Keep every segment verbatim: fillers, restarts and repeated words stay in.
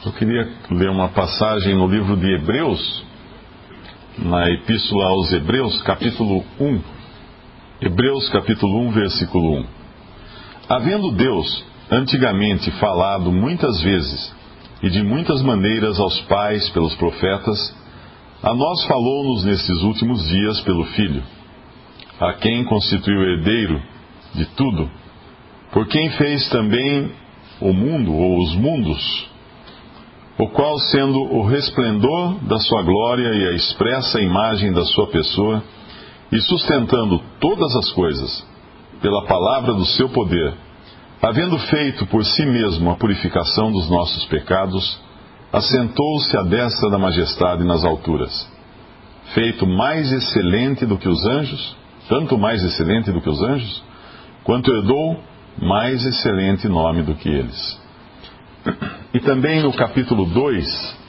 Eu queria ler uma passagem no livro de Hebreus, na Epístola aos Hebreus, capítulo um. Hebreus, capítulo um, versículo um. Havendo Deus antigamente falado muitas vezes e de muitas maneiras aos pais pelos profetas, a nós falou-nos nesses últimos dias pelo Filho, a quem constituiu herdeiro de tudo, por quem fez também o mundo ou os mundos, o qual, sendo o resplendor da sua glória e a expressa imagem da sua pessoa, e sustentando todas as coisas pela palavra do seu poder, havendo feito por si mesmo a purificação dos nossos pecados, assentou-se à destra da majestade nas alturas, feito mais excelente do que os anjos, tanto mais excelente do que os anjos, quanto herdou mais excelente nome do que eles. E também no capítulo dois,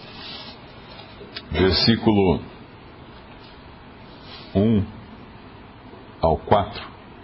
versículo um ao quatro.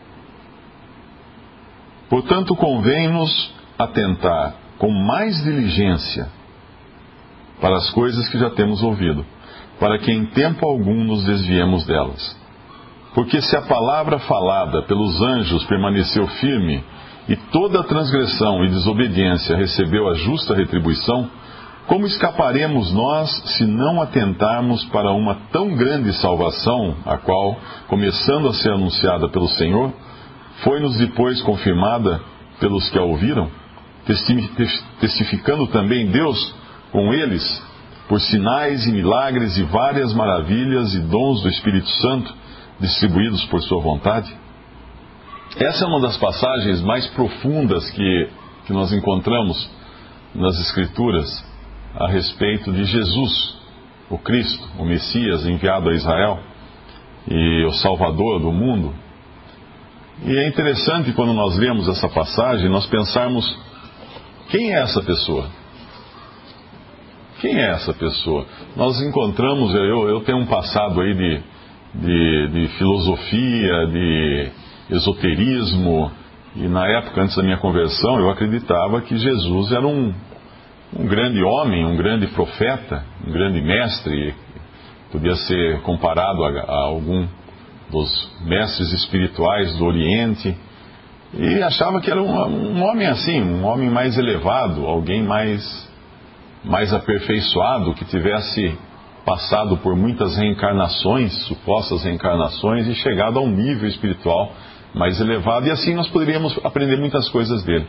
Portanto, convém-nos atentar com mais diligência para as coisas que já temos ouvido, para que em tempo algum nos desviemos delas. Porque se a palavra falada pelos anjos permaneceu firme, e toda transgressão e desobediência recebeu a justa retribuição, como escaparemos nós se não atentarmos para uma tão grande salvação, a qual, começando a ser anunciada pelo Senhor, foi-nos depois confirmada pelos que a ouviram, testificando também Deus com eles, por sinais e milagres e várias maravilhas e dons do Espírito Santo, distribuídos por sua vontade? Essa é uma das passagens mais profundas que, que nós encontramos nas Escrituras a respeito de Jesus, o Cristo, o Messias enviado a Israel e o Salvador do mundo. E é interessante quando nós lemos essa passagem, nós pensarmos: quem é essa pessoa? Quem é essa pessoa? Nós encontramos, eu, eu tenho um passado aí de, de, de filosofia, de esoterismo, e na época, antes da minha conversão, eu acreditava que Jesus era um, um grande homem, um grande profeta, um grande mestre, podia ser comparado a, a algum dos mestres espirituais do Oriente, e achava que era um, um homem assim, um homem mais elevado, alguém mais, mais aperfeiçoado, que tivesse passado por muitas reencarnações, supostas reencarnações, e chegado a um nível espiritual mais elevado, e assim nós poderíamos aprender muitas coisas dele.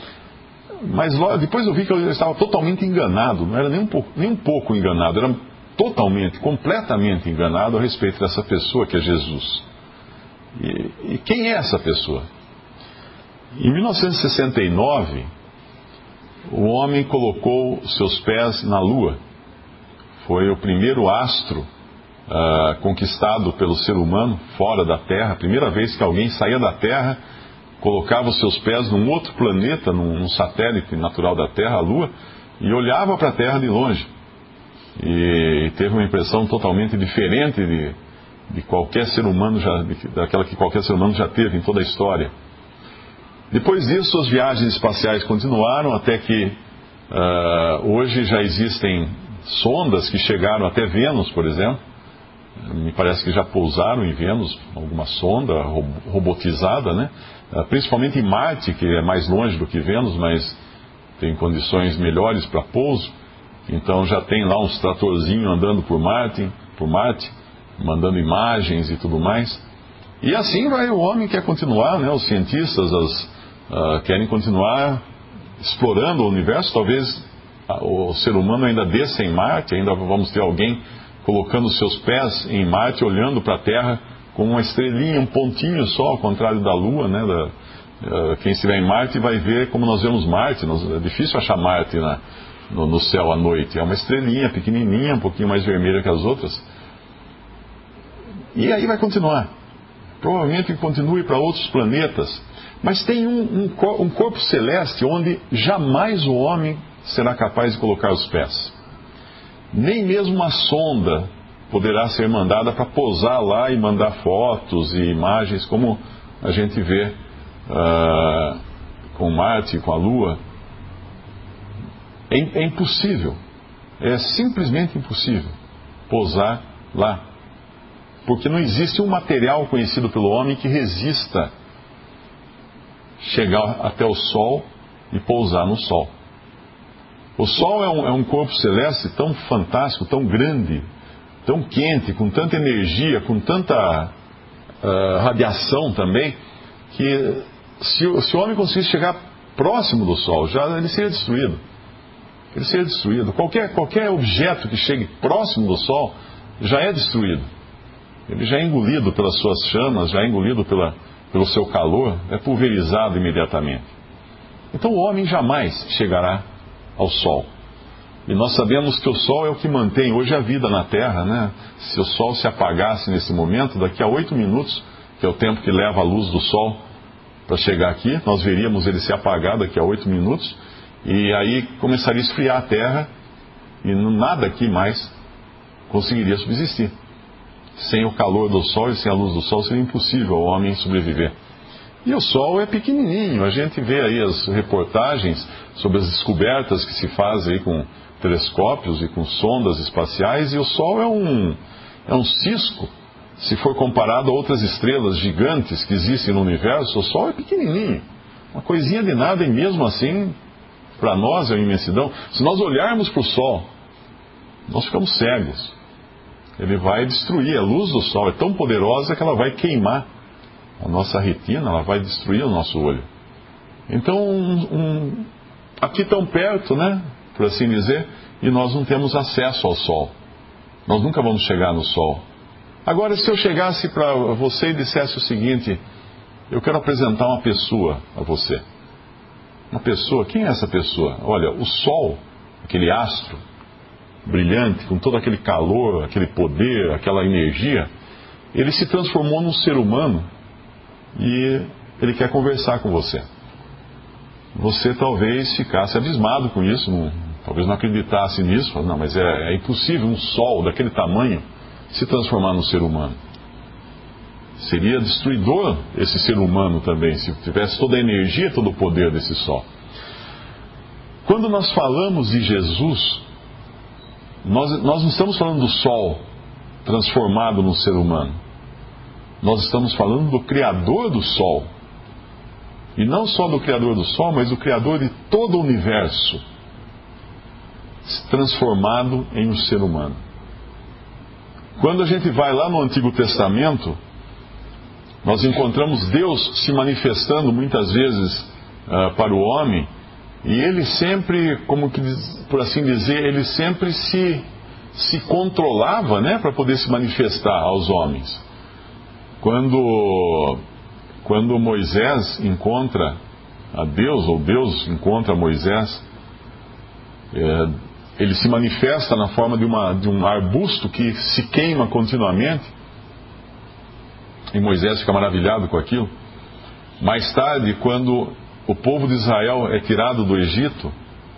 Mas logo, depois eu vi que eu estava totalmente enganado, não era nem um pouco, nem um pouco enganado, era totalmente, completamente enganado a respeito dessa pessoa que é Jesus. E, e quem é essa pessoa? Em mil novecentos e sessenta e nove, o homem colocou seus pés na Lua. Foi o primeiro astro Uh, conquistado pelo ser humano fora da Terra, a primeira vez que alguém saía da Terra, colocava os seus pés num outro planeta, num, num satélite natural da Terra, a Lua, e olhava para a Terra de longe. E, e teve uma impressão totalmente diferente de, de qualquer ser humano, já, de, daquela que qualquer ser humano já teve em toda a história. Depois disso, as viagens espaciais continuaram até que uh, hoje já existem sondas que chegaram até Vênus, por exemplo. Me parece que já pousaram em Vênus, alguma sonda robotizada, né? Principalmente em Marte, que é mais longe do que Vênus, mas tem condições melhores para pouso. Então já tem lá uns tratorzinhos andando por Marte, por Marte, mandando imagens e tudo mais. E assim vai, o homem quer continuar, né? Os cientistas as, uh, querem continuar explorando o universo. Talvez o ser humano ainda desça em Marte, ainda vamos ter alguém colocando seus pés em Marte, olhando para a Terra com uma estrelinha, um pontinho só, ao contrário da Lua, né? Da, uh, quem estiver em Marte vai ver como nós vemos Marte. Nós, é difícil achar Marte na, no, no céu à noite. É uma estrelinha pequenininha, um pouquinho mais vermelha que as outras. E aí vai continuar. Provavelmente continue para outros planetas. Mas tem um, um, um corpo celeste onde jamais o homem será capaz de colocar os pés. Nem mesmo uma sonda poderá ser mandada para pousar lá e mandar fotos e imagens como a gente vê uh, com Marte, com a Lua. É, é impossível, é simplesmente impossível pousar lá. Porque não existe um material conhecido pelo homem que resista chegar até o Sol e pousar no Sol. O Sol é um, é um corpo celeste tão fantástico, tão grande, tão quente, com tanta energia, com tanta uh, radiação também, que se, se o homem conseguisse chegar próximo do Sol, já ele seria destruído. Ele seria destruído. Qualquer, qualquer objeto que chegue próximo do Sol já é destruído. Ele já é engolido pelas suas chamas, já é engolido pela, pelo seu calor, é pulverizado imediatamente. Então o homem jamais chegará ao Sol. E nós sabemos que o Sol é o que mantém hoje a vida na Terra, né? Se o Sol se apagasse nesse momento, daqui a oito minutos, que é o tempo que leva a luz do Sol para chegar aqui, nós veríamos ele se apagar daqui a oito minutos, e aí começaria a esfriar a Terra, e nada aqui mais conseguiria subsistir. Sem o calor do Sol e sem a luz do Sol seria impossível ao homem sobreviver. E o Sol é pequenininho, a gente vê aí as reportagens sobre as descobertas que se fazem aí com telescópios e com sondas espaciais, e o Sol é um, é um cisco. Se for comparado a outras estrelas gigantes que existem no universo, o Sol é pequenininho, uma coisinha de nada, e mesmo assim, para nós é uma imensidão. Se nós olharmos para o Sol, nós ficamos cegos. Ele vai destruir, a luz do Sol é tão poderosa que ela vai queimar a nossa retina, ela vai destruir o nosso olho. Então, um, um, aqui tão perto, né, por assim dizer, e nós não temos acesso ao Sol. Nós nunca vamos chegar no Sol. Agora, se eu chegasse para você e dissesse o seguinte: eu quero apresentar uma pessoa a você. Uma pessoa, quem é essa pessoa? Olha, o Sol, aquele astro brilhante, com todo aquele calor, aquele poder, aquela energia, ele se transformou num ser humano e ele quer conversar com você. Você talvez ficasse abismado com isso, não, talvez não acreditasse nisso, não, mas é, é impossível um Sol daquele tamanho se transformar num ser humano. Seria destruidor esse ser humano também, se tivesse toda a energia, todo o poder desse Sol. Quando nós falamos de Jesus, nós, nós não estamos falando do Sol transformado num ser humano. Nós estamos falando do Criador do Sol. E não só do Criador do Sol, mas do Criador de todo o universo, transformado em um ser humano. Quando a gente vai lá no Antigo Testamento, nós encontramos Deus se manifestando muitas vezes uh, para o homem, e ele sempre, como que, por assim dizer, ele sempre se, se controlava, né, para poder se manifestar aos homens. Quando, quando Moisés encontra a Deus, ou Deus encontra Moisés, é, ele se manifesta na forma de, uma, de um arbusto que se queima continuamente, e Moisés fica maravilhado com aquilo. Mais tarde, quando o povo de Israel é tirado do Egito,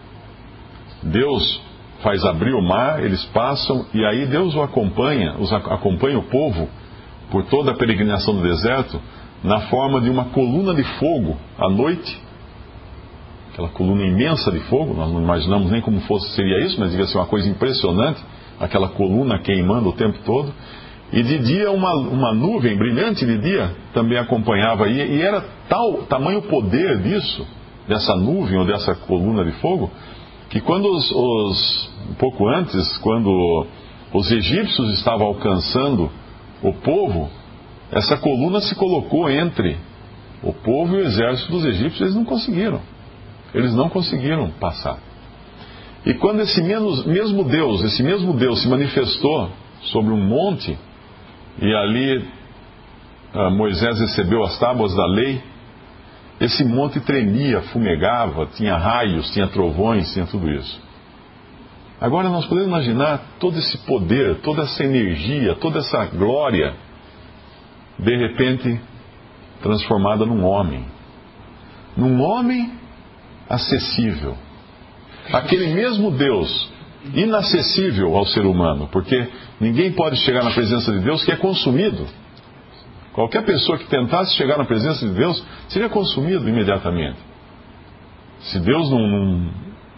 Deus faz abrir o mar, eles passam, e aí Deus o acompanha, os acompanha o povo por toda a peregrinação do deserto, na forma de uma coluna de fogo à noite, aquela coluna imensa de fogo. Nós não imaginamos nem como fosse, seria isso, mas devia ser uma coisa impressionante, aquela coluna queimando o tempo todo. E de dia uma, uma nuvem brilhante de dia também acompanhava, e, e era tal tamanho poder disso, dessa nuvem ou dessa coluna de fogo, que quando os, os um pouco antes, quando os egípcios estavam alcançando o povo, essa coluna se colocou entre o povo e o exército dos egípcios. Eles não conseguiram, eles não conseguiram passar. E quando esse mesmo, mesmo Deus, esse mesmo Deus se manifestou sobre um monte, e ali ah, Moisés recebeu as tábuas da lei, esse monte tremia, fumegava, tinha raios, tinha trovões, tinha tudo isso. Agora nós podemos imaginar todo esse poder, toda essa energia, toda essa glória, de repente transformada num homem. Num homem acessível. Aquele mesmo Deus inacessível ao ser humano, porque ninguém pode chegar na presença de Deus que é consumido. Qualquer pessoa que tentasse chegar na presença de Deus seria consumido imediatamente. Se Deus não, não,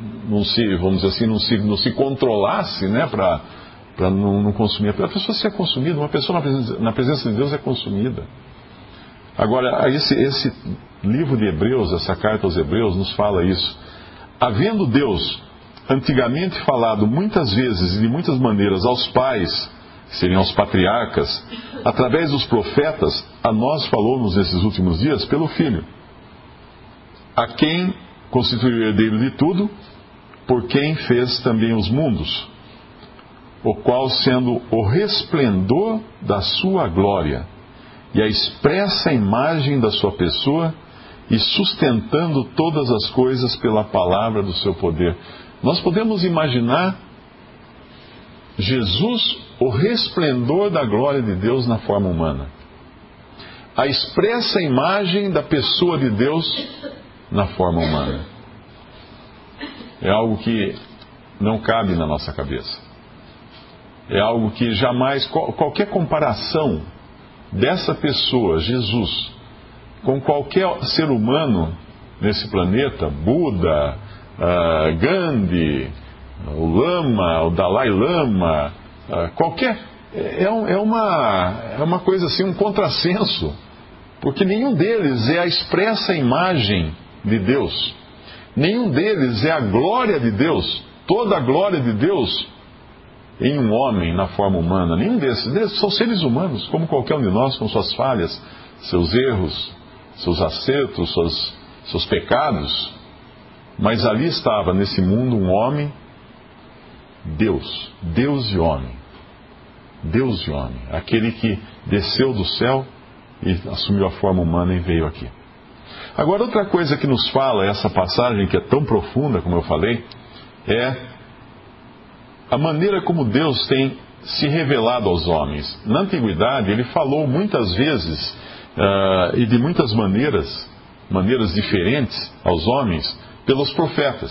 não se, vamos dizer assim, não se, não se controlasse, né, para para não, não consumir. A pessoa ser consumida, uma pessoa na presença, na presença de Deus é consumida. Agora, esse, esse livro de Hebreus, essa carta aos Hebreus, nos fala isso. Havendo Deus antigamente falado muitas vezes e de muitas maneiras aos pais, que seriam os patriarcas, através dos profetas, a nós falou-nos nesses últimos dias pelo Filho, a quem constituiu o herdeiro de tudo, por quem fez também os mundos, o qual, sendo o resplendor da sua glória e a expressa imagem da sua pessoa, e sustentando todas as coisas pela palavra do seu poder. Nós podemos imaginar Jesus, o resplendor da glória de Deus na forma humana, a expressa imagem da pessoa de Deus na forma humana. É algo que não cabe na nossa cabeça. É algo que jamais, qualquer comparação dessa pessoa, Jesus, com qualquer ser humano nesse planeta, Buda, uh, Gandhi, o Lama, o Dalai Lama, uh, qualquer, é, é, uma, é uma coisa assim, um contrassenso, porque nenhum deles é a expressa imagem de Deus, nenhum deles é a glória de Deus, toda a glória de Deus em um homem na forma humana. Nenhum desses, desses são seres humanos, como qualquer um de nós, com suas falhas, seus erros, seus acertos, seus, seus pecados. Mas ali estava, nesse mundo, um homem, Deus, Deus e homem. Deus e homem. Aquele que desceu do céu e assumiu a forma humana e veio aqui. Agora, outra coisa que nos fala essa passagem, que é tão profunda, como eu falei, é a maneira como Deus tem se revelado aos homens. Na antiguidade, ele falou muitas vezes uh, e de muitas maneiras, maneiras diferentes aos homens, pelos profetas.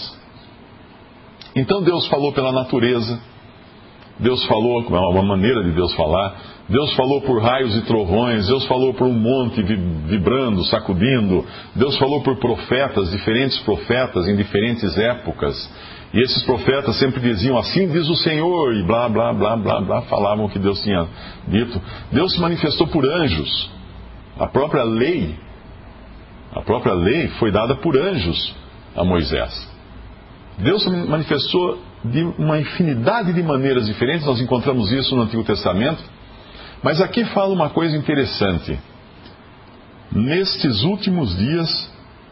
Então Deus falou pela natureza, Deus falou, uma maneira de Deus falar, Deus falou por raios e trovões, Deus falou por um monte vibrando, sacudindo, Deus falou por profetas, diferentes profetas em diferentes épocas. E esses profetas sempre diziam, assim diz o Senhor, e blá, blá, blá, blá, blá, falavam o que Deus tinha dito. Deus se manifestou por anjos. A própria lei, a própria lei foi dada por anjos a Moisés. Deus se manifestou de uma infinidade de maneiras diferentes, nós encontramos isso no Antigo Testamento. Mas aqui fala uma coisa interessante. Nestes últimos dias,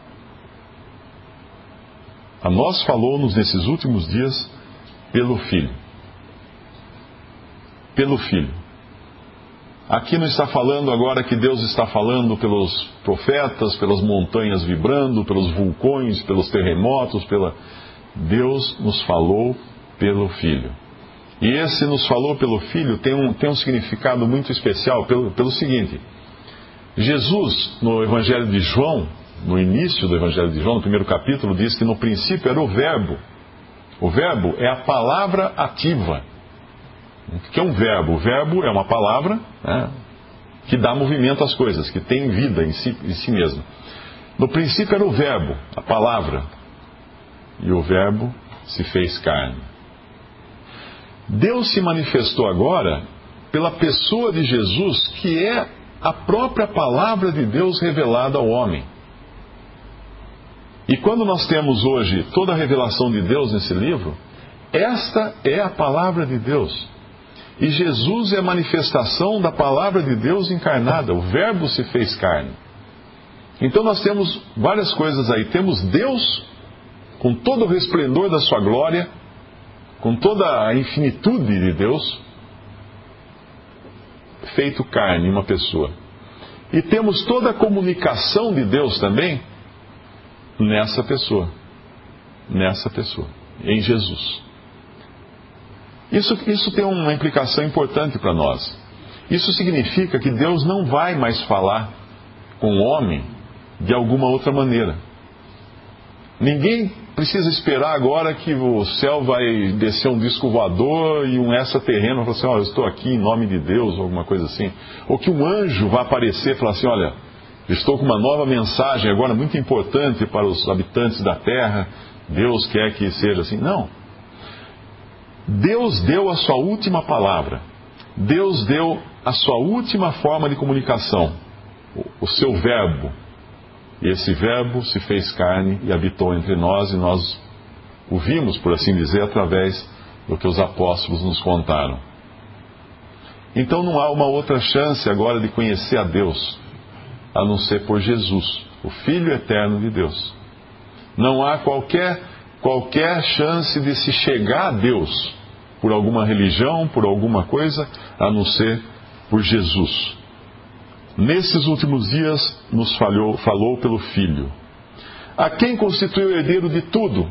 a nós falou-nos nesses últimos dias pelo Filho. Pelo Filho. Aqui não está falando agora que Deus está falando pelos profetas, pelas montanhas vibrando, pelos vulcões, pelos terremotos, pela... Deus nos falou pelo Filho. E esse nos falou pelo Filho tem um, tem um significado muito especial pelo, pelo seguinte. Jesus, no Evangelho de João, no início do Evangelho de João, no primeiro capítulo, diz que no princípio era o Verbo. O Verbo é a palavra ativa. O que é um verbo? O verbo é uma palavra, né, que dá movimento às coisas, que tem vida em si, em si mesmo. No princípio era o Verbo, a palavra. E o Verbo se fez carne. Deus se manifestou agora pela pessoa de Jesus, que é a própria palavra de Deus revelada ao homem. E quando nós temos hoje toda a revelação de Deus nesse livro, esta é a palavra de Deus. E Jesus é a manifestação da palavra de Deus encarnada. O Verbo se fez carne. Então nós temos várias coisas aí. Temos Deus com todo o resplendor da sua glória, com toda a infinitude de Deus, feito carne, uma pessoa. E temos toda a comunicação de Deus também nessa pessoa. Nessa pessoa. Em Jesus. Isso, isso tem uma implicação importante para nós. Isso significa que Deus não vai mais falar com o homem de alguma outra maneira. Ninguém precisa esperar agora que o céu vai descer um disco voador e um extraterreno vai falar assim, ó, eu estou aqui em nome de Deus, ou alguma coisa assim. Ou que um anjo vai aparecer e falar assim, olha, estou com uma nova mensagem agora muito importante para os habitantes da terra. Deus quer que seja assim. Não. Deus deu a sua última palavra. Deus deu a sua última forma de comunicação, o seu verbo. E esse verbo se fez carne e habitou entre nós, e nós o vimos, por assim dizer, através do que os apóstolos nos contaram. Então não há uma outra chance agora de conhecer a Deus, a não ser por Jesus, o Filho eterno de Deus. Não há qualquer, qualquer chance de se chegar a Deus por alguma religião, por alguma coisa, a não ser por Jesus. Nesses últimos dias nos falhou, falou pelo Filho, a quem constituiu o herdeiro de tudo.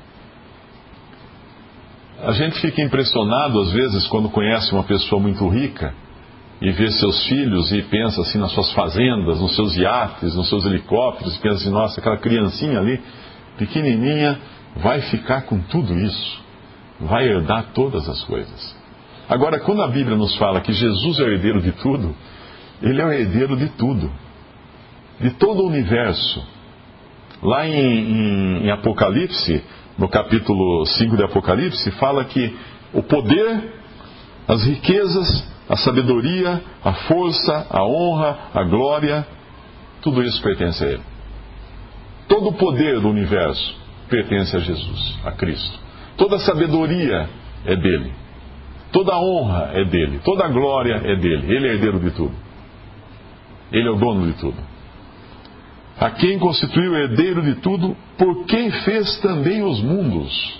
A gente fica impressionado às vezes quando conhece uma pessoa muito rica e vê seus filhos e pensa assim nas suas fazendas, nos seus iates, nos seus helicópteros, e pensa assim, nossa, aquela criancinha ali, pequenininha, vai ficar com tudo isso, vai herdar todas as coisas. Agora, quando a Bíblia nos fala que Jesus é o herdeiro de tudo, Ele é o herdeiro de tudo, de todo o universo. Lá em, em, em Apocalipse, no capítulo cinco de Apocalipse, fala que o poder, as riquezas, a sabedoria, a força, a honra, a glória, tudo isso pertence a Ele. Todo o poder do universo pertence a Jesus, a Cristo. Toda a sabedoria é dele. Toda a honra é dele. Toda a glória é dele. Ele é herdeiro de tudo. Ele é o dono de tudo. A quem constituiu herdeiro de tudo, por quem fez também os mundos.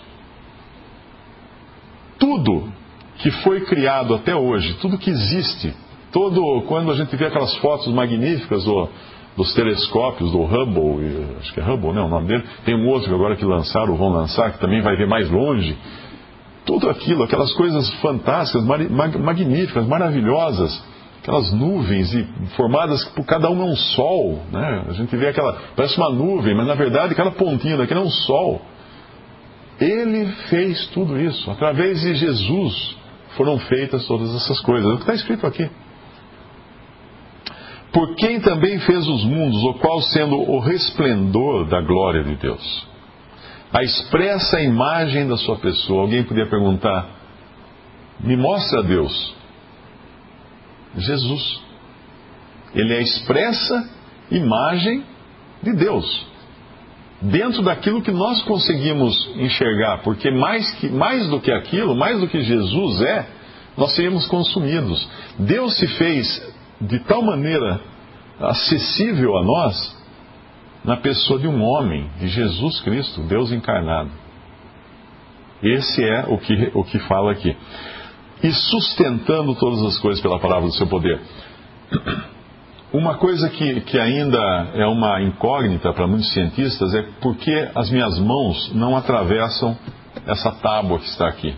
Tudo que foi criado até hoje, tudo que existe, todo, quando a gente vê aquelas fotos magníficas do, dos telescópios, do Hubble, acho que é Hubble, né, o nome dele, tem um outro agora que lançaram, vão lançar, que também vai ver mais longe, tudo aquilo, aquelas coisas fantásticas, magníficas, maravilhosas, aquelas nuvens e formadas por cada uma é um sol, né? A gente vê aquela, parece uma nuvem, mas na verdade cada pontinha daquele é um sol. Ele fez tudo isso, através de Jesus foram feitas todas essas coisas, é o que está escrito aqui. Por quem também fez os mundos, o qual sendo o resplendor da glória de Deus, a expressa imagem da sua pessoa. Alguém podia perguntar, me mostra Deus. Jesus. Ele é a expressa imagem de Deus. Dentro daquilo que nós conseguimos enxergar, porque mais, que, mais do que aquilo, mais do que Jesus é, nós seríamos consumidos. Deus se fez de tal maneira acessível a nós, na pessoa de um homem, de Jesus Cristo, Deus encarnado. Esse é o que, o que fala aqui. E sustentando todas as coisas pela palavra do seu poder. Uma coisa que, que ainda é uma incógnita para muitos cientistas é por que as minhas mãos não atravessam essa tábua que está aqui.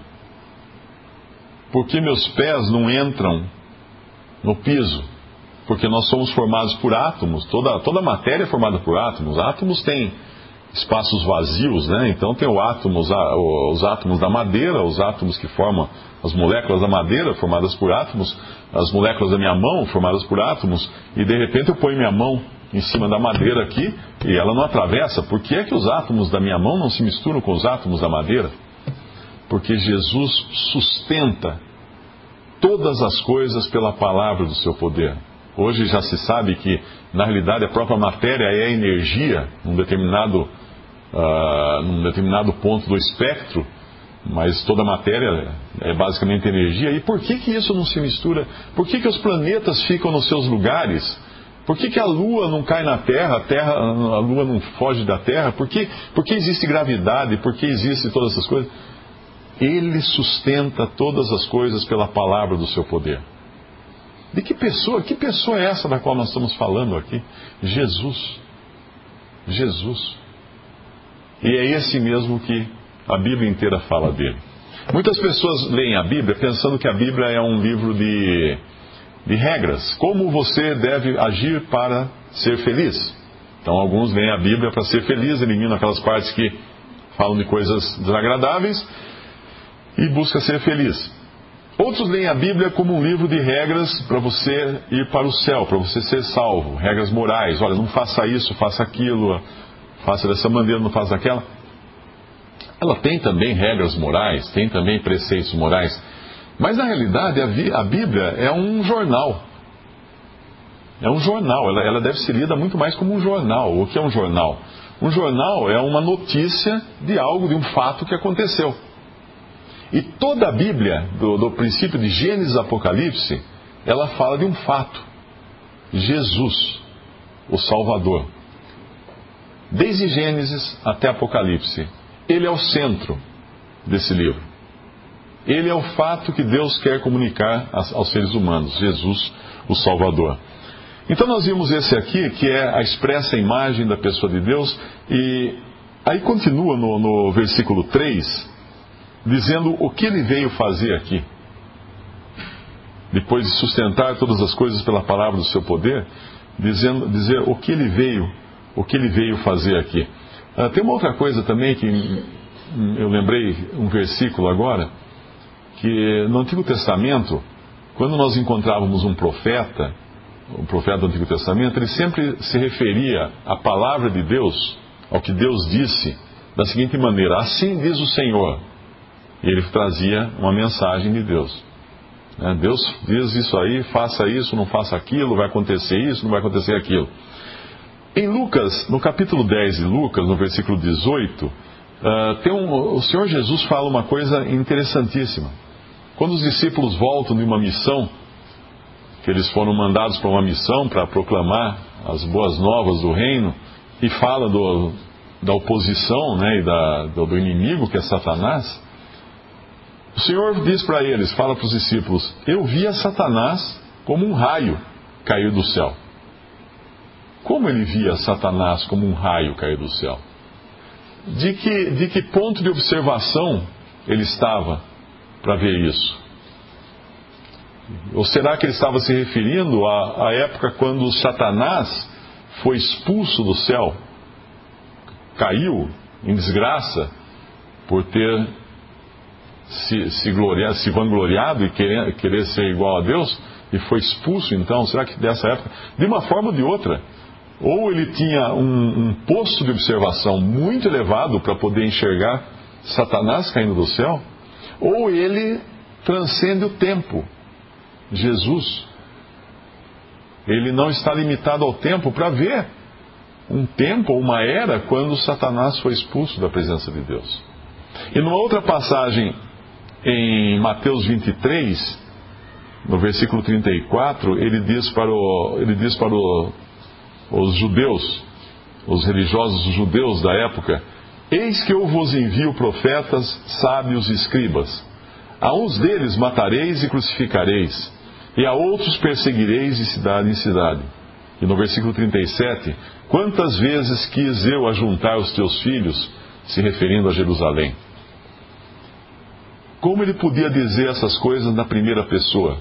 Por que meus pés não entram no piso? Porque nós somos formados por átomos, toda, toda a matéria é formada por átomos. Átomos têm espaços vazios, né? Então tem o átomos, os átomos da madeira, os átomos que formam as moléculas da madeira, formadas por átomos, as moléculas da minha mão, formadas por átomos, e de repente eu ponho minha mão em cima da madeira aqui, e ela não atravessa. Por que é que os átomos da minha mão não se misturam com os átomos da madeira? Porque Jesus sustenta todas as coisas pela palavra do seu poder. Hoje já se sabe que, na realidade, a própria matéria é energia num determinado, uh, num determinado ponto do espectro, mas toda a matéria é basicamente energia. E por que que isso não se mistura? Por que que os planetas ficam nos seus lugares? Por que que a Lua não cai na Terra, a, terra, a Lua não foge da Terra? Por que, por que existe gravidade? Por que existem todas essas coisas? Ele sustenta todas as coisas pela palavra do seu poder. De que pessoa? Que pessoa é essa da qual nós estamos falando aqui? Jesus. Jesus. E é esse mesmo que a Bíblia inteira fala dele. Muitas pessoas leem a Bíblia pensando que a Bíblia é um livro de, de regras. Como você deve agir para ser feliz. Então alguns leem a Bíblia para ser feliz, eliminam aquelas partes que falam de coisas desagradáveis e busca ser feliz. Outros leem a Bíblia como um livro de regras para você ir para o céu, para você ser salvo. Regras morais. Olha, não faça isso, faça aquilo, faça dessa maneira, não faça daquela. ela tem também regras morais, tem também preceitos morais, mas na realidade a Bíblia é um jornal. É um jornal, ela, ela deve ser lida muito mais como um jornal. O que é um jornal? Um jornal é uma notícia de algo, de um fato que aconteceu. E toda a Bíblia, do, do princípio de Gênesis a Apocalipse, ela fala de um fato. Jesus, o Salvador. Desde Gênesis até Apocalipse, ele é o centro desse livro. Ele é o fato que Deus quer comunicar aos seres humanos, Jesus, o Salvador. Então nós vimos esse aqui, que é a expressa imagem da pessoa de Deus, e aí continua no, no versículo três, dizendo o que ele veio fazer aqui. Depois de sustentar todas as coisas pela palavra do seu poder, dizendo, dizer o que ele veio, o que ele veio fazer aqui. Ah, tem uma outra coisa também que eu lembrei, um versículo agora, que no Antigo Testamento, quando nós encontrávamos um profeta, o profeta do Antigo Testamento, ele sempre se referia à palavra de Deus, ao que Deus disse, da seguinte maneira: assim diz o Senhor. E ele trazia uma mensagem de Deus. Deus diz isso aí, faça isso, não faça aquilo, vai acontecer isso, não vai acontecer aquilo. Em Lucas, no capítulo dez de Lucas, no versículo dezoito, uh, tem um, o Senhor Jesus fala uma coisa interessantíssima. Quando os discípulos voltam de uma missão, que eles foram mandados para uma missão para proclamar as boas novas do reino, e fala do, da oposição, né, e da, do, do inimigo, que é Satanás, o Senhor diz para eles, fala para os discípulos: eu via Satanás como um raio cair do céu. Como ele via Satanás como um raio cair do céu? De que, de que ponto de observação ele estava para ver isso? Ou será que ele estava se referindo à, à época quando Satanás foi expulso do céu, caiu em desgraça por ter se, se, gloriado, se vangloriado e querer, querer ser igual a Deus, e foi expulso? Então, será que dessa época, de uma forma ou de outra, ou ele tinha um, um posto de observação muito elevado para poder enxergar Satanás caindo do céu, ou ele transcende o tempo. Jesus, ele não está limitado ao tempo para ver um tempo ou uma era quando Satanás foi expulso da presença de Deus. E numa outra passagem em Mateus vinte e três, no versículo trinta e quatro, ele diz para, o, ele diz para o, os judeus, os religiosos judeus da época: eis que eu vos envio profetas, sábios e escribas. A uns deles matareis e crucificareis, e a outros perseguireis de cidade em cidade. E no versículo trinta e sete, quantas vezes quis eu ajuntar os teus filhos, se referindo a Jerusalém. Como ele podia dizer essas coisas na primeira pessoa?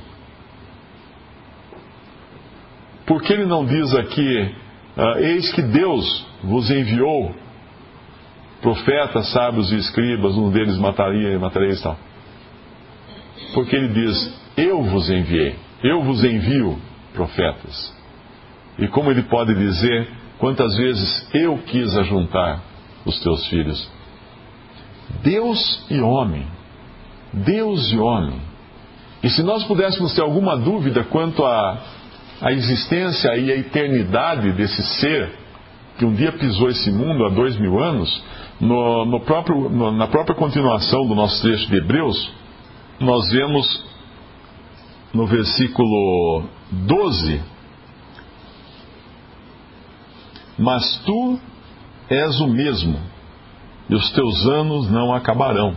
Por que ele não diz aqui, ah, eis que Deus vos enviou profetas, sábios e escribas, um deles mataria e matareis e tal? Porque ele diz: eu vos enviei, eu vos envio profetas. E como ele pode dizer, quantas vezes eu quis ajuntar os teus filhos? Deus e homem, Deus e homem. E se nós pudéssemos ter alguma dúvida quanto à, à existência e à eternidade desse ser que um dia pisou esse mundo há dois mil anos, no, no próprio, no, na própria continuação do nosso trecho de Hebreus, nós vemos no versículo doze: mas tu és o mesmo, e os teus anos não acabarão.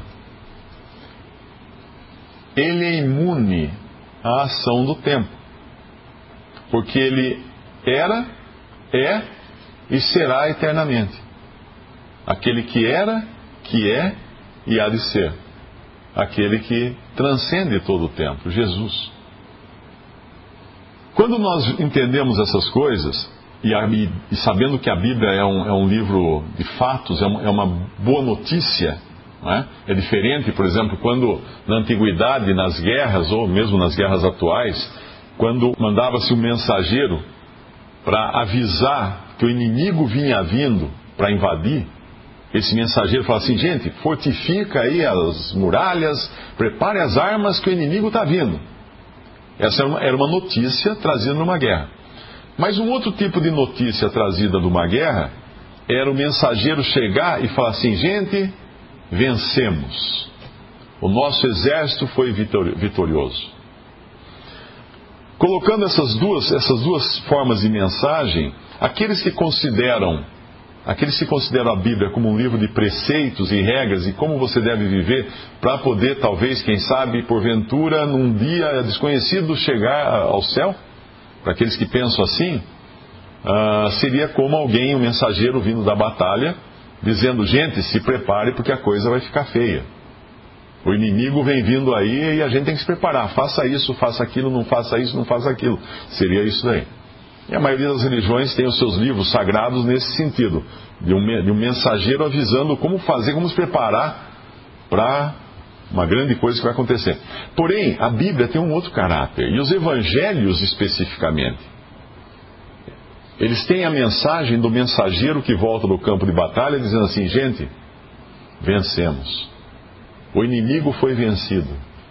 Ele é imune à ação do tempo, porque ele era, é e será eternamente. Aquele que era, que é e há de ser. Aquele que transcende todo o tempo, Jesus. Quando nós entendemos essas coisas, e, a, e sabendo que a Bíblia é um, é um livro de fatos, é uma, é uma boa notícia, não é? É diferente, por exemplo, quando na antiguidade, nas guerras, ou mesmo nas guerras atuais, quando mandava-se um mensageiro para avisar que o inimigo vinha vindo para invadir, esse mensageiro fala assim: gente, fortifica aí as muralhas, prepare as armas que o inimigo está vindo. Essa era uma, era uma notícia trazida numa guerra. Mas um outro tipo de notícia trazida de uma guerra era o mensageiro chegar e falar assim: gente, vencemos. O nosso exército foi vitorioso. Colocando essas duas, essas duas formas de mensagem, aqueles que consideram, aqueles que consideram a Bíblia como um livro de preceitos e regras e como você deve viver para poder, talvez, quem sabe, porventura, num dia desconhecido chegar ao céu, para aqueles que pensam assim, uh, seria como alguém, um mensageiro vindo da batalha, dizendo: gente, se prepare porque a coisa vai ficar feia. O inimigo vem vindo aí e a gente tem que se preparar. Faça isso, faça aquilo, não faça isso, não faça aquilo. Seria isso daí. E a maioria das religiões tem os seus livros sagrados nesse sentido, de um, de um mensageiro avisando como fazer, como se preparar para uma grande coisa que vai acontecer. Porém, a Bíblia tem um outro caráter, e os evangelhos especificamente. Eles têm a mensagem do mensageiro que volta do campo de batalha dizendo assim: gente, vencemos. O inimigo foi vencido.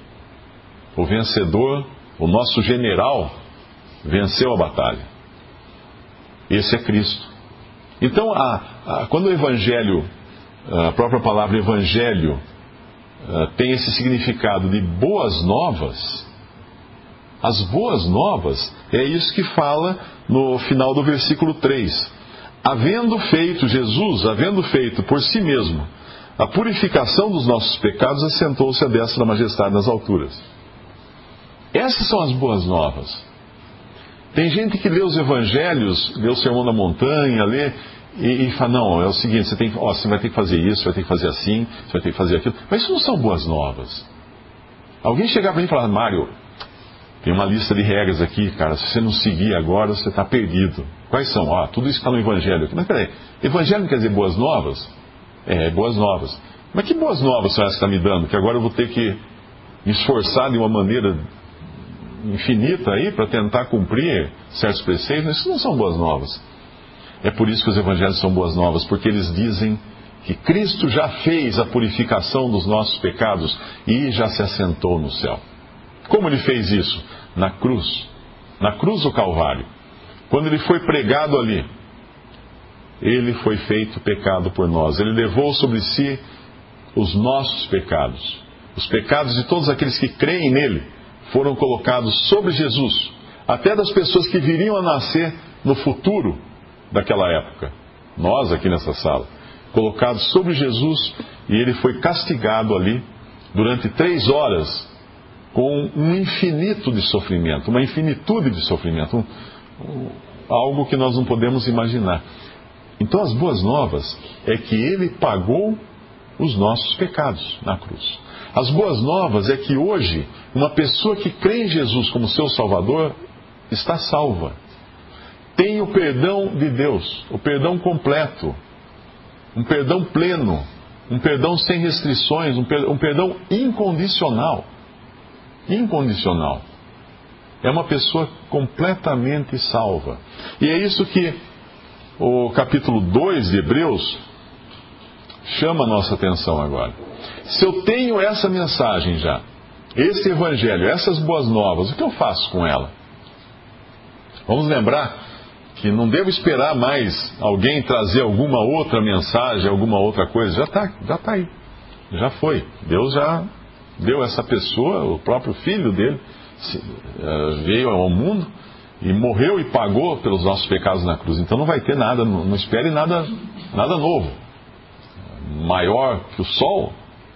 O vencedor, o nosso general, venceu a batalha. Esse é Cristo. Então, a, a, quando o Evangelho, a própria palavra Evangelho, a, tem esse significado de boas novas, as boas novas é isso que fala no final do versículo três. Havendo feito, Jesus, havendo feito por si mesmo a purificação dos nossos pecados, assentou-se à destra da majestade nas alturas. Essas são as boas novas. Tem gente que lê os evangelhos, lê o Sermão da Montanha, lê e, e fala: não, é o seguinte, você, tem, ó, você vai ter que fazer isso, você vai ter que fazer assim, você vai ter que fazer aquilo. Mas isso não são boas novas. Alguém chegar para mim e falar: Mário, tem uma lista de regras aqui, cara, se você não seguir agora, você está perdido. Quais são? Ó, tudo isso está no evangelho. Mas peraí, evangelho não quer dizer boas novas? É, boas novas. Mas que boas novas são essas que está me dando? Que agora eu vou ter que me esforçar de uma maneira infinita aí para tentar cumprir certos preceitos? Isso não são boas novas. É por isso que os evangelhos são boas novas, porque eles dizem que Cristo já fez a purificação dos nossos pecados e já se assentou no céu. Como ele fez isso? Na cruz. Na cruz do Calvário. Quando ele foi pregado ali, ele foi feito pecado por nós. Ele levou sobre si os nossos pecados. Os pecados de todos aqueles que creem nele foram colocados sobre Jesus. Até das pessoas que viriam a nascer no futuro daquela época. Nós aqui nessa sala. Colocados sobre Jesus, e ele foi castigado ali durante três horas com um infinito de sofrimento, uma infinitude de sofrimento, um, um, algo que nós não podemos imaginar. Então as boas novas é que ele pagou os nossos pecados na cruz. As boas novas é que hoje uma pessoa que crê em Jesus como seu Salvador está salva. Tem o perdão de Deus, o perdão completo, um perdão pleno, um perdão sem restrições, um per- um perdão incondicional. Incondicional. É uma pessoa completamente salva. E é isso que o capítulo dois de Hebreus chama a nossa atenção agora. Se eu tenho essa mensagem já, esse evangelho, essas boas novas, o que eu faço com ela? Vamos lembrar que não devo esperar mais alguém trazer alguma outra mensagem, alguma outra coisa. Já está, já está aí. Já foi. Deus já deu essa pessoa, o próprio filho dele, veio ao mundo e morreu e pagou pelos nossos pecados na cruz. Então não vai ter nada, não espere nada, nada novo. Maior que o sol,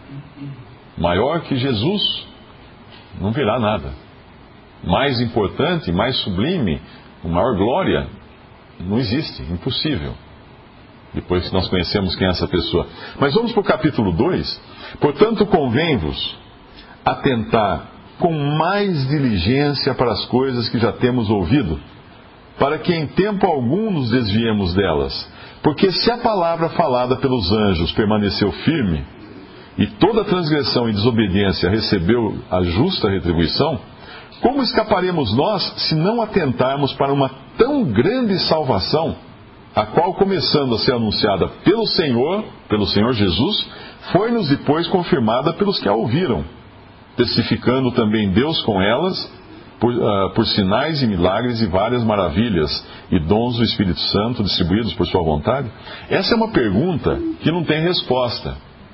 maior que Jesus, não virá nada. Mais importante, mais sublime, com maior glória, não existe, impossível. Depois que nós conhecemos quem é essa pessoa. Mas vamos para o capítulo dois. Portanto, convém-vos atentar com mais diligência para as coisas que já temos ouvido, para que em tempo algum nos desviemos delas. Porque se a palavra falada pelos anjos permaneceu firme, e toda transgressão e desobediência recebeu a justa retribuição, como escaparemos nós se não atentarmos para uma tão grande salvação, a qual, começando a ser anunciada pelo Senhor, pelo Senhor Jesus, foi-nos depois confirmada pelos que a ouviram, testificando também Deus com elas, por, uh, por sinais e milagres e várias maravilhas e dons do Espírito Santo distribuídos por sua vontade? Essa é uma pergunta que não tem resposta.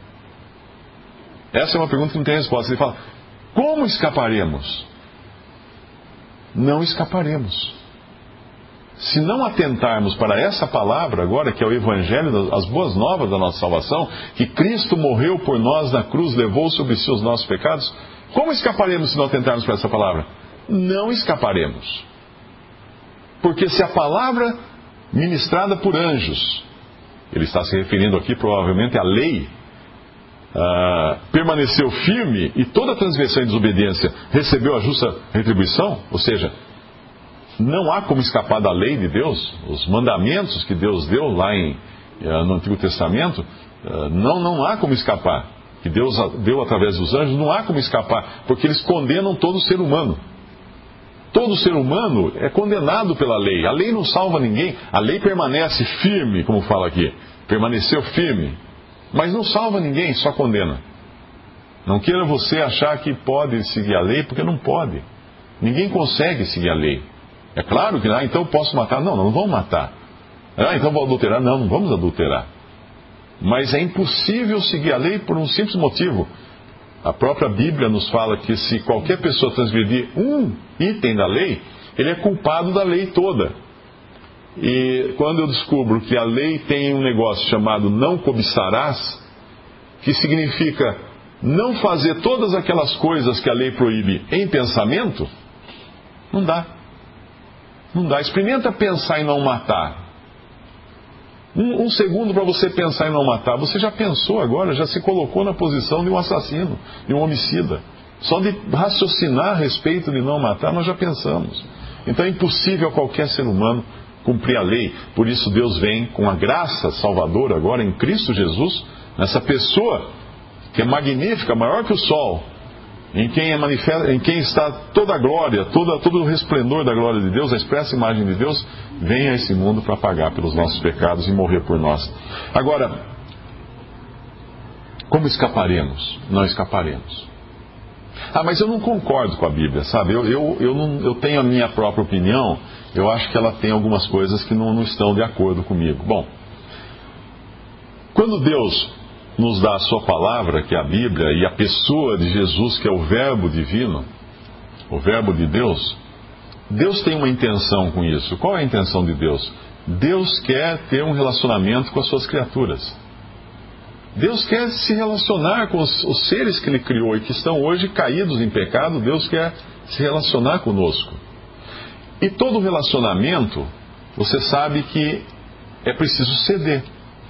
Essa é uma pergunta que não tem resposta. Ele fala, como escaparemos? Não escaparemos. Se não atentarmos para essa palavra agora, que é o Evangelho, as boas novas da nossa salvação, que Cristo morreu por nós na cruz, levou sobre si os nossos pecados, como escaparemos se não atentarmos para essa palavra? Não escaparemos. Porque se a palavra ministrada por anjos, ele está se referindo aqui provavelmente à lei, uh, permaneceu firme e toda transgressão e desobediência recebeu a justa retribuição, ou seja, não há como escapar da lei de Deus, os mandamentos que Deus deu lá em, uh, no Antigo Testamento, uh, não, não há como escapar, que Deus deu através dos anjos, não há como escapar, porque eles condenam todo ser humano. Todo ser humano é condenado pela lei. A lei não salva ninguém. A lei permanece firme, como fala aqui. Permaneceu firme. Mas não salva ninguém, só condena. Não queira você achar que pode seguir a lei, porque não pode. Ninguém consegue seguir a lei. É claro que, ah, então eu posso matar. Não, não vamos matar. Ah, então vou adulterar. Não, não vamos adulterar. Mas é impossível seguir a lei por um simples motivo. A própria Bíblia nos fala que se qualquer pessoa transgredir um item da lei, ele é culpado da lei toda. E quando eu descubro que a lei tem um negócio chamado não cobiçarás, que significa não fazer todas aquelas coisas que a lei proíbe em pensamento, não dá. Não dá. Experimenta pensar em não matar. Um, um segundo para você pensar em não matar. Você já pensou agora, já se colocou na posição de um assassino, de um homicida. Só de raciocinar a respeito de não matar, nós já pensamos. Então é impossível a qualquer ser humano cumprir a lei. Por isso Deus vem com a graça salvadora agora em Cristo Jesus, nessa pessoa que é magnífica, maior que o sol, em quem, é manifesta, em quem está toda a glória, toda, todo o resplendor da glória de Deus, a expressa imagem de Deus, vem a esse mundo para pagar pelos nossos pecados e morrer por nós. Agora, como escaparemos? Não escaparemos. Ah, mas eu não concordo com a Bíblia, sabe? Eu, eu, eu, não, eu tenho a minha própria opinião, eu acho que ela tem algumas coisas que não, não estão de acordo comigo. Bom, quando Deus nos dá a sua palavra, que é a Bíblia, e a pessoa de Jesus, que é o Verbo divino, o Verbo de Deus, Deus tem uma intenção com isso. Qual é a intenção de Deus? Deus quer ter um relacionamento com as suas criaturas. Deus quer se relacionar com os, os seres que Ele criou e que estão hoje caídos em pecado. Deus quer se relacionar conosco. E todo relacionamento, você sabe que é preciso ceder.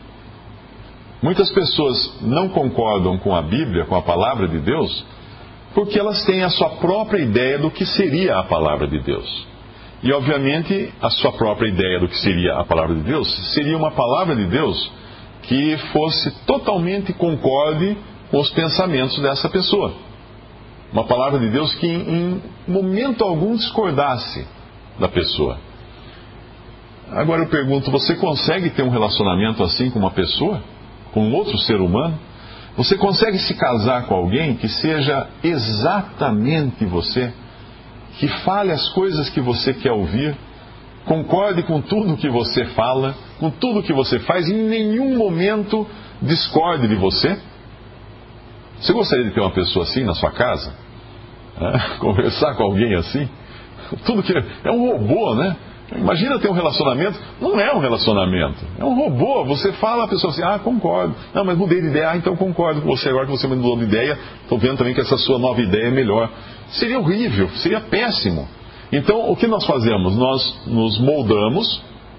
Muitas pessoas não concordam com a Bíblia, com a palavra de Deus, porque elas têm a sua própria ideia do que seria a palavra de Deus. E, obviamente, a sua própria ideia do que seria a palavra de Deus seria uma palavra de Deus que fosse totalmente concorde com os pensamentos dessa pessoa. Uma palavra de Deus que, em momento algum, discordasse da pessoa. Agora eu pergunto, você consegue ter um relacionamento assim com uma pessoa? Com outro ser humano? Você consegue se casar com alguém que seja exatamente você? Que fale as coisas que você quer ouvir? Concorde com tudo que você fala, com tudo que você faz, e em nenhum momento discorde de você? Você gostaria de ter uma pessoa assim na sua casa? É? Conversar com alguém assim? Tudo que é um robô, né? Imagina ter um relacionamento. Não é um relacionamento, é um robô. Você fala, a pessoa assim, ah, concordo. Não, mas mudei de ideia. Ah, então concordo com você. Agora que você mudou de ideia, estou vendo também que essa sua nova ideia é melhor. Seria horrível, seria péssimo. Então, o que nós fazemos? Nós nos moldamos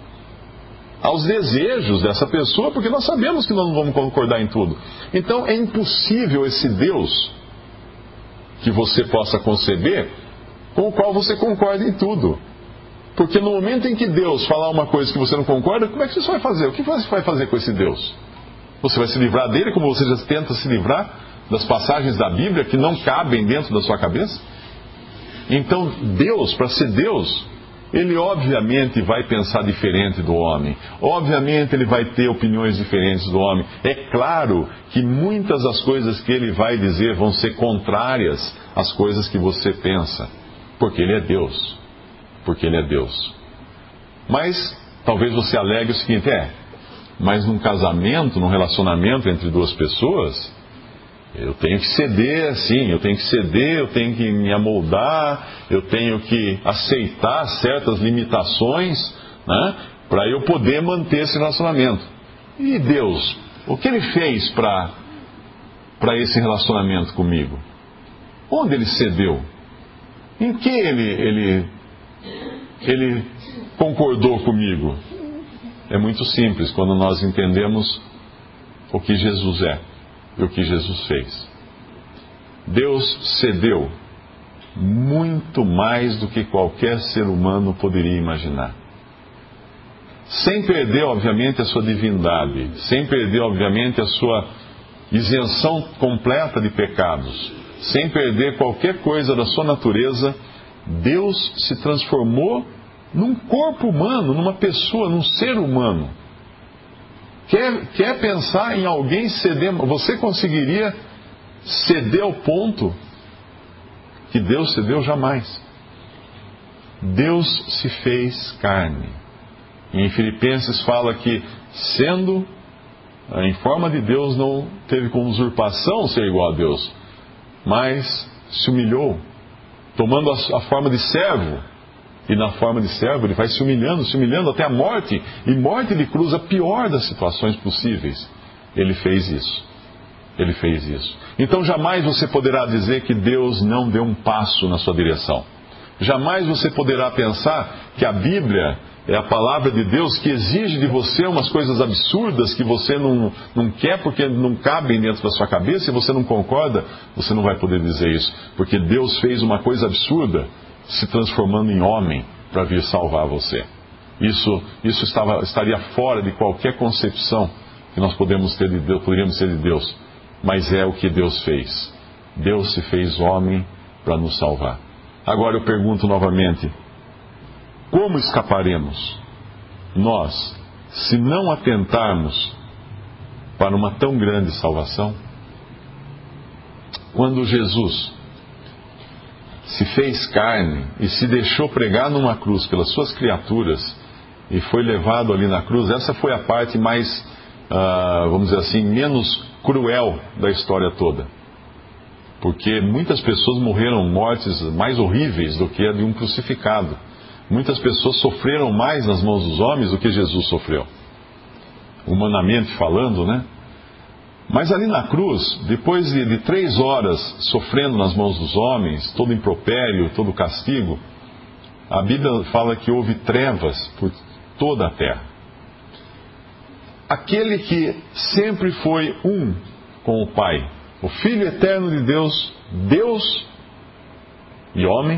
aos desejos dessa pessoa, porque nós sabemos que nós não vamos concordar em tudo. Então, é impossível esse Deus que você possa conceber, com o qual você concorda em tudo. Porque no momento em que Deus falar uma coisa que você não concorda, como é que você vai fazer? O que você vai fazer com esse Deus? Você vai se livrar dele, como você já tenta se livrar das passagens da Bíblia que não cabem dentro da sua cabeça? Então, Deus, para ser Deus, ele obviamente vai pensar diferente do homem. Obviamente ele vai ter opiniões diferentes do homem. É claro que muitas das coisas que ele vai dizer vão ser contrárias às coisas que você pensa. Porque ele é Deus. Porque ele é Deus. Mas talvez você alegue o seguinte, é, mas num casamento, num relacionamento entre duas pessoas, eu tenho que ceder assim, eu tenho que ceder, eu tenho que me amoldar, eu tenho que aceitar certas limitações, né, para eu poder manter esse relacionamento. E Deus, o que Ele fez para para esse relacionamento comigo? Onde Ele cedeu? Em que Ele, ele, ele concordou comigo? É muito simples quando nós entendemos o que Jesus é e o que Jesus fez. Deus cedeu muito mais do que qualquer ser humano poderia imaginar. Sem perder, obviamente, a sua divindade, sem perder, obviamente, a sua isenção completa de pecados, sem perder qualquer coisa da sua natureza, Deus se transformou num corpo humano, numa pessoa, num ser humano. Quer, quer pensar em alguém ceder? Você conseguiria ceder ao ponto que Deus cedeu? Jamais. Deus se fez carne. E em Filipenses fala que, sendo em forma de Deus, não teve como usurpação ser igual a Deus, mas se humilhou, tomando a, a forma de servo. E na forma de servo ele vai se humilhando, se humilhando até a morte. E morte de cruz, a pior das situações possíveis. Ele fez isso. Ele fez isso. Então jamais você poderá dizer que Deus não deu um passo na sua direção. Jamais você poderá pensar que a Bíblia é a palavra de Deus que exige de você umas coisas absurdas que você não, não quer porque não cabem dentro da sua cabeça e você não concorda. Você não vai poder dizer isso. Porque Deus fez uma coisa absurda, se transformando em homem para vir salvar você. Isso, isso estava, estaria fora de qualquer concepção que nós podemos ter de Deus, poderíamos ter de Deus. Mas é o que Deus fez. Deus se fez homem para nos salvar. Agora eu pergunto novamente, como escaparemos nós, se não atentarmos para uma tão grande salvação? Quando Jesus se fez carne e se deixou pregar numa cruz pelas suas criaturas e foi levado ali na cruz, essa foi a parte mais, uh, vamos dizer assim, menos cruel da história toda. Porque muitas pessoas morreram mortes mais horríveis do que a de um crucificado. Muitas pessoas sofreram mais nas mãos dos homens do que Jesus sofreu. Humanamente falando, né? Mas ali na cruz, depois de, de três horas sofrendo nas mãos dos homens, todo impropério, todo castigo, a Bíblia fala que houve trevas por toda a terra. Aquele que sempre foi um com o Pai, o Filho eterno de Deus, Deus e homem,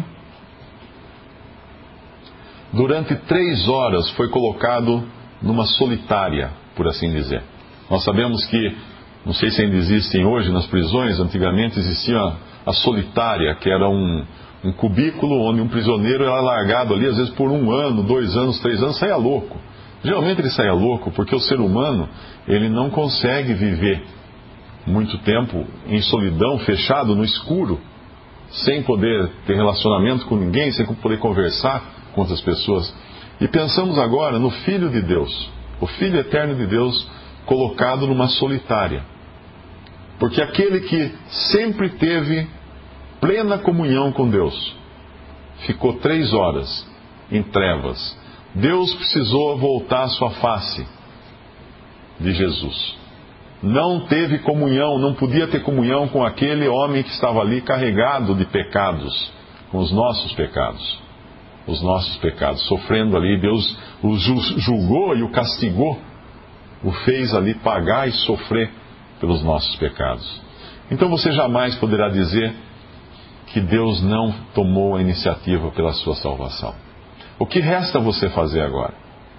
durante três horas foi colocado numa solitária, por assim dizer. Nós sabemos que, não sei se ainda existem hoje nas prisões, antigamente existia a, a solitária, que era um, um cubículo onde um prisioneiro era largado ali, às vezes por um ano, dois anos, três anos, saía louco. Geralmente ele saía louco porque o ser humano, ele não consegue viver muito tempo em solidão, fechado no escuro, sem poder ter relacionamento com ninguém, sem poder conversar com outras pessoas. E pensamos agora no Filho de Deus, o Filho eterno de Deus, colocado numa solitária. Porque aquele que sempre teve plena comunhão com Deus, ficou três horas em trevas. Deus precisou voltar a sua face de Jesus. Não teve comunhão, não podia ter comunhão com aquele homem que estava ali carregado de pecados, com os nossos pecados. Os nossos pecados, sofrendo ali. Deus o julgou e o castigou, o fez ali pagar e sofrer pelos nossos pecados. Então você jamais poderá dizer que Deus não tomou a iniciativa pela sua salvação. O que resta você fazer agora?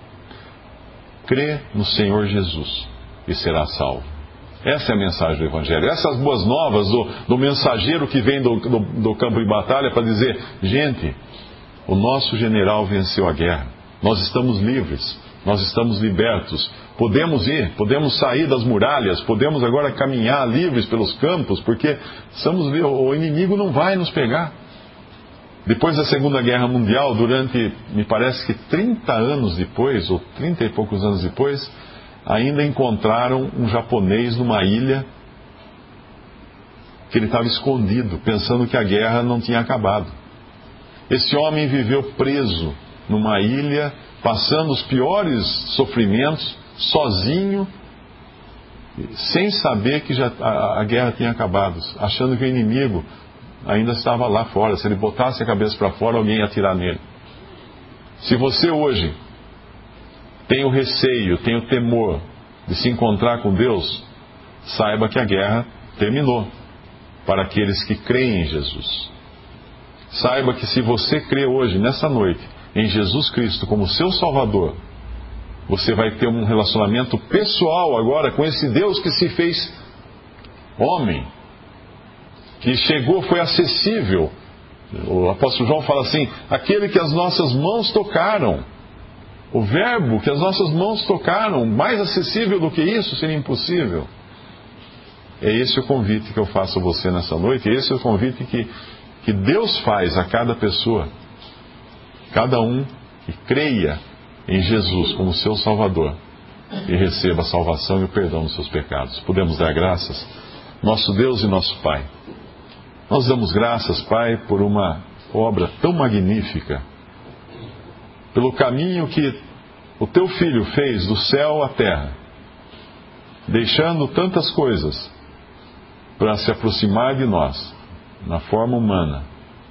Crê no Senhor Jesus e será salvo. Essa é a mensagem do Evangelho. Essas boas novas do, do mensageiro que vem do, do, do campo de batalha para dizer, gente, O nosso general venceu a guerra. Nós estamos livres, nós estamos libertos. Podemos ir, podemos sair das muralhas, podemos agora caminhar livres pelos campos, porque estamos, o inimigo não vai nos pegar. Depois da Segunda Guerra Mundial, durante, me parece que trinta anos depois, ou trinta e poucos anos depois, ainda encontraram um japonês numa ilha que ele estava escondido, pensando que a guerra não tinha acabado. Esse homem viveu preso numa ilha, passando os piores sofrimentos, sozinho, sem saber que já a, a guerra tinha acabado, achando que o inimigo ainda estava lá fora. Se ele botasse a cabeça para fora, alguém ia atirar nele. Se você hoje tem o receio, tem o temor de se encontrar com Deus, saiba que a guerra terminou para aqueles que creem em Jesus. Saiba que se você crê hoje, nessa noite, em Jesus Cristo como seu Salvador, você vai ter um relacionamento pessoal agora com esse Deus que se fez homem, que chegou, foi acessível. O apóstolo João fala assim: aquele que as nossas mãos tocaram, o verbo que as nossas mãos tocaram, mais acessível do que isso seria impossível. É esse o convite que eu faço a você nessa noite, esse é o convite que, que Deus faz a cada pessoa, cada um que creia em Jesus como seu Salvador e receba a salvação e o perdão dos seus pecados. Podemos dar graças, nosso Deus e nosso Pai. Nós damos graças, Pai, por uma obra tão magnífica, pelo caminho que o Teu Filho fez do céu à terra, deixando tantas coisas para se aproximar de nós, na forma humana,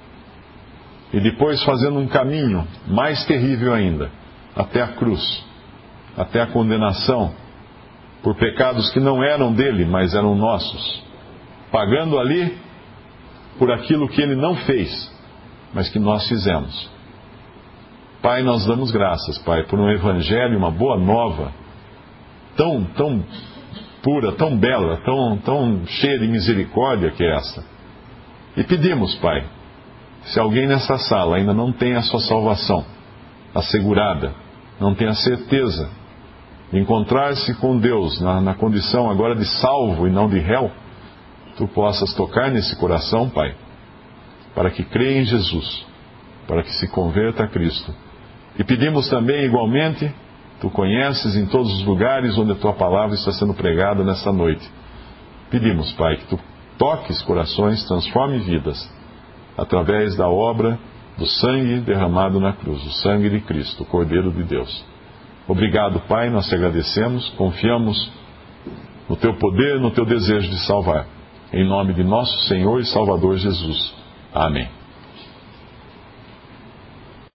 e depois fazendo um caminho mais terrível ainda, até a cruz, até a condenação, por pecados que não eram dele, mas eram nossos, pagando ali por aquilo que ele não fez, mas que nós fizemos. Pai, nós damos graças, Pai, por um evangelho, uma boa nova, tão, tão pura, tão bela, tão, tão cheia de misericórdia que é essa. E pedimos, Pai, se alguém nessa sala ainda não tem a sua salvação assegurada, não tem a certeza de encontrar-se com Deus na, na condição agora de salvo e não de réu, Tu possas tocar nesse coração, Pai, para que creia em Jesus, para que se converta a Cristo. E pedimos também, igualmente, Tu conheces em todos os lugares onde a Tua palavra está sendo pregada nessa noite. Pedimos, Pai, que Tu toques corações, transforme vidas, através da obra do sangue derramado na cruz, o sangue de Cristo, o Cordeiro de Deus. Obrigado, Pai, nós te agradecemos, confiamos no Teu poder, no Teu desejo de salvar. Em nome de nosso Senhor e Salvador Jesus. Amém.